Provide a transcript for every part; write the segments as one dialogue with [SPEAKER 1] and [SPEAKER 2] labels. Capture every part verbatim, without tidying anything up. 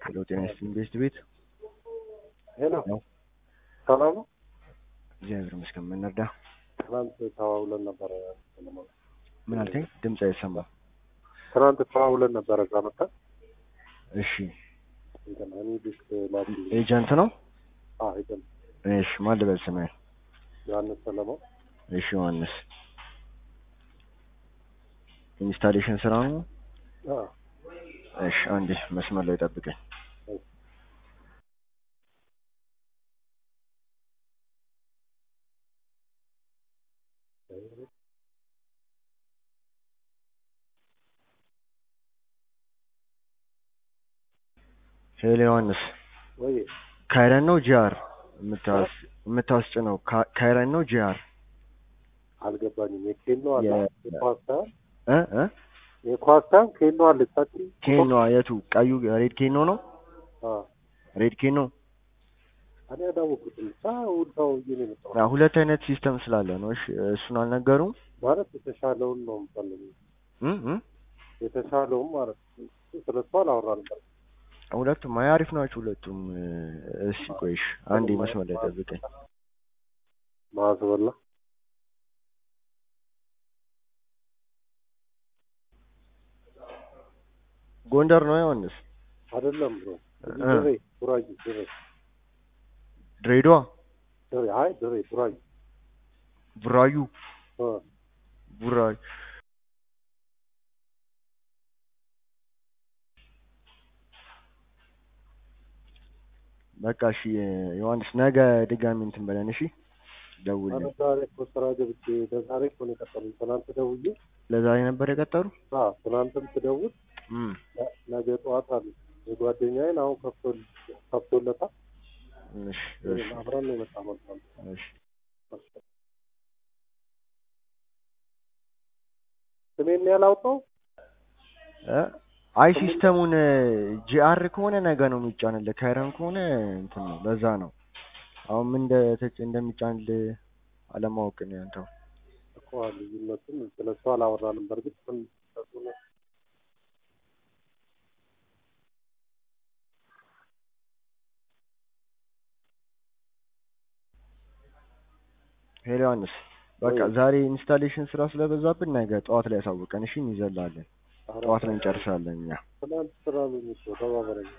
[SPEAKER 1] ሄሎ ጤና ይስጥልኝ ቤስት ቤት
[SPEAKER 2] ሄሎ
[SPEAKER 1] ነው።
[SPEAKER 2] ሰላም ነው።
[SPEAKER 1] እግዚአብሔር ይመስገን። ምን እንርዳ?
[SPEAKER 2] ትናንት ተዋውለን ነበረ።
[SPEAKER 1] ምን አልከኝ? ድምጽ አይሰማም።
[SPEAKER 2] ትናንት ተዋውለን ነበረ እዛ መጣ።
[SPEAKER 1] እሺ
[SPEAKER 2] እንትን እኔ ዲስክ ላኪ
[SPEAKER 1] ኤጀንት ነው።
[SPEAKER 2] አዎ ኤጀንት።
[SPEAKER 1] እሺ ማን ልበል ስምህ?
[SPEAKER 2] ዮሐንስ ሰለሞን።
[SPEAKER 1] እሺ ዮሐንስ ኢንስታሌሽን ስራ ነው።
[SPEAKER 2] አዎ
[SPEAKER 1] እሺ አንዴ መስመር ላይ ጠብቀኝ። ሄሎ ዮሐንስ
[SPEAKER 2] ወይ
[SPEAKER 1] ካይረን ነው ጂአር የምታስ የምታስጭነው ካይረን ነው ጂአር?
[SPEAKER 2] አልገባኝም። የኬኖ አለ የኳስታ
[SPEAKER 1] እ እ
[SPEAKER 2] የኳስታ ኬኖ አለ ታቲ
[SPEAKER 1] ኬኖ የቱ ቀዩ ሬድ ኬኖ ነው?
[SPEAKER 2] አዎ
[SPEAKER 1] ሬድ ኬኖ
[SPEAKER 2] እኔ አዳወኩት። ታው ታው ይኔ ነው።
[SPEAKER 1] ያ ሁለት አይነት ሲስተም ስላለ ነው። እሺ እሱን አልነገሩም
[SPEAKER 2] ማለት የተሻለውን ነው የምፈልገው።
[SPEAKER 1] እ እ
[SPEAKER 2] የተሻለውን ማለት ስለሱ አላወራንም።
[SPEAKER 1] ሁለቱም አሪፍ ናቸው ሁለቱም። እሺ ቆይሽ አንዴ መስመር ላይ ጠብቀኝ።
[SPEAKER 2] ማዘወላ
[SPEAKER 1] ጎንደር ነው ዮሐንስ?
[SPEAKER 2] አይደለም ብሮ ድሬ ቡራዩ ድሬ
[SPEAKER 1] ድሬዳዋ
[SPEAKER 2] ድሬ አይ ድሬ ቡራዩ
[SPEAKER 1] ቡራዩ
[SPEAKER 2] እ
[SPEAKER 1] ቡራዩ በቃ እሺ ዮሐንስ ነገ ድጋሚ እንትን በለን እሺ። ደውልልኝ።
[SPEAKER 2] ዛሬ እኮ ስራ ገብቼ ለዛሬ እኮ ነው የቀጠሩኝ። ትናንት ደውዬ
[SPEAKER 1] ለዛሬ ነበር የቀጠሩ?
[SPEAKER 2] አዎ ትናንትም ትደውል
[SPEAKER 1] እም
[SPEAKER 2] ነገ ጠዋት አለ የጓደኛዬን አሁን ከፍቶ ከፍቶለታል።
[SPEAKER 1] እሺ እሺ
[SPEAKER 2] አብረን ነው የመጣ ማለት ነው።
[SPEAKER 1] እሺ
[SPEAKER 2] ስሜን ያላውጣው
[SPEAKER 1] እ አይ ሲስተሙን ጂአር ከሆነ ነገ ነው የሚጫንልህ። ካይረን ከሆነ እንትን ነው ለዛ ነው። አሁን ምን እንደ እንደሚጫንልህ አለማወቅ ነው ያንተው
[SPEAKER 2] እኮ ልዩነቱን ስለሱ አላወራንም። በርግጥ ምን ተሰነ
[SPEAKER 1] ሄሎ ዮሐንስ በቃ ዛሬ ኢንስታሌሽን ስራ ስለበዛብን ነገ ጠዋት ላይ ያሳውቀን እሺ። እንይዘላለን ጠዋት ላይ እንጨርሳለን እኛ።
[SPEAKER 2] ትናንት ስራ ነው ተባበረኝ።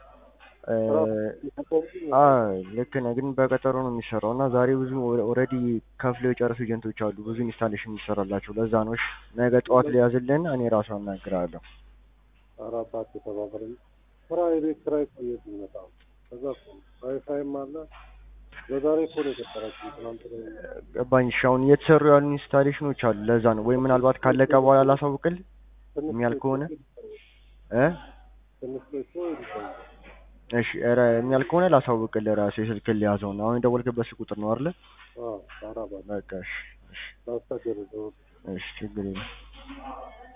[SPEAKER 1] አ ልክ ነህ፣ ግን በቀጠሮ ነው የሚሰራው እና ዛሬ ብዙ ኦልሬዲ ከፍለው የጨረሱ ኤጀንቶች አሉ ብዙ ኢንስታሌሽን የሚሰራላቸው ለዛ ነው። እሺ ነገ ጠዋት ላይ ያዝልን፣ እኔ ራሱ አናግራለሁ።
[SPEAKER 2] አራባት ተባበረኝ። ስራ የቤት ኪራይ ቆየት ይመጣው ከዛ ዋይፋይም አለ። በዛሬ እኮ ነው የቀጠራችሁ ትናንት ነው
[SPEAKER 1] ገባኝ። እሺ አሁን እየተሰሩ ያሉ ኢንስታሌሽኖች አሉ ለዛ ነው። ወይ ምናልባት ካለቀ በኋላ ላሳውቅል የሚያልቅ ከሆነ እ
[SPEAKER 2] ትንሽ ነው ይልካል።
[SPEAKER 1] እሺ ኧረ የሚያልቅ ከሆነ ላሳውቅልህ ራሴ ስልክ ሊያዘው ነው። አሁን የደወልክበት ቁጥር ነው አይደል?
[SPEAKER 2] አዎ አራባት
[SPEAKER 1] በቃ እሺ እሺ
[SPEAKER 2] ታስተገረው
[SPEAKER 1] እሺ ችግር የለም።